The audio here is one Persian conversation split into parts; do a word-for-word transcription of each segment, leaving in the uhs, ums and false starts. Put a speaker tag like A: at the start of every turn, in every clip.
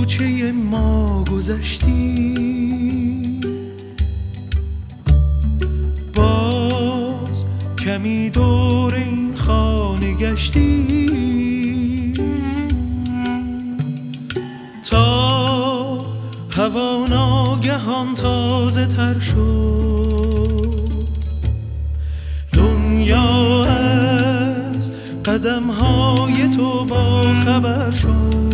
A: کوچه ما گذشتی، باز کمی دور این خانه گشتی، تا هوا ناگهان تازه تر شد. دنیا از قدم های تو با خبر شد.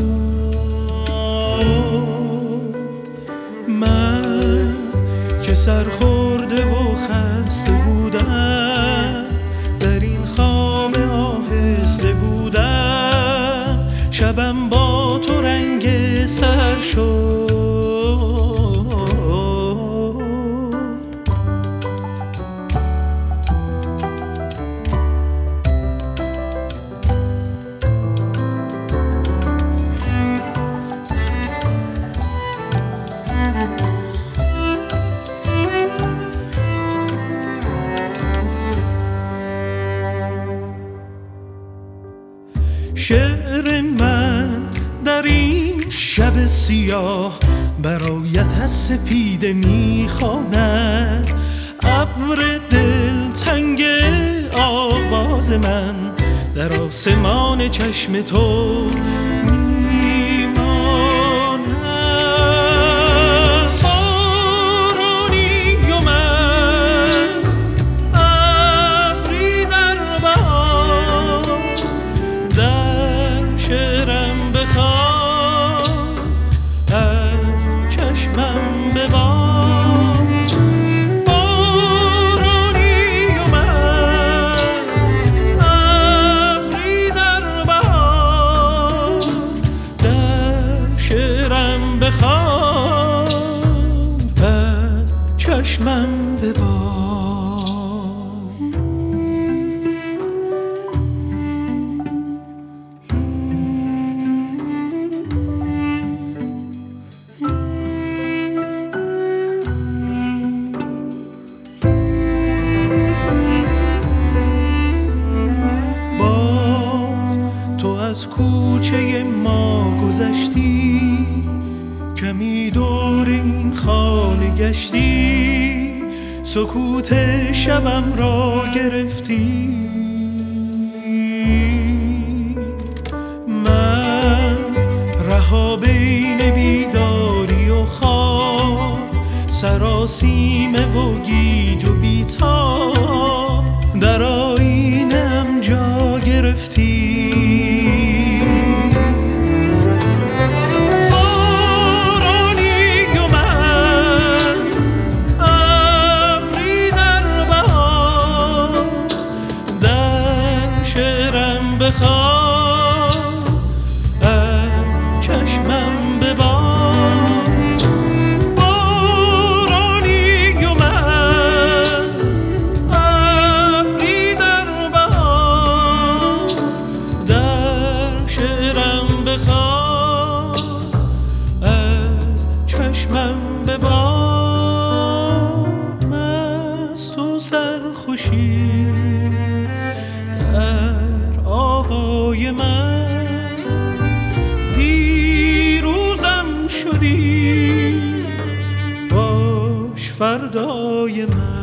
A: من که سرخورده و خسته بودم، در این خواب آهسته بودم، شبم با تو رنگ سر شد. شعر من در این شب سیاه برایت از سپیده میخواند. ابر دلتنگ آواز من در آسمان چشم تو چشمم ببار. باز تو از کوچه ما گذشتی، کمی دور این خانه گشتی، سکوت شبم را گرفتی. من رها بین بیداری و خواب، سراسیمه و گیج و بیتاب، در آینه‌ام جا گرفتی. بخواه از چشمم ببار. بارانی و من ابری در بهار، در شعرم بخواه از چشمم ببار. مست و سرخوشی آقای من، دیروزم شدی باش فردای من.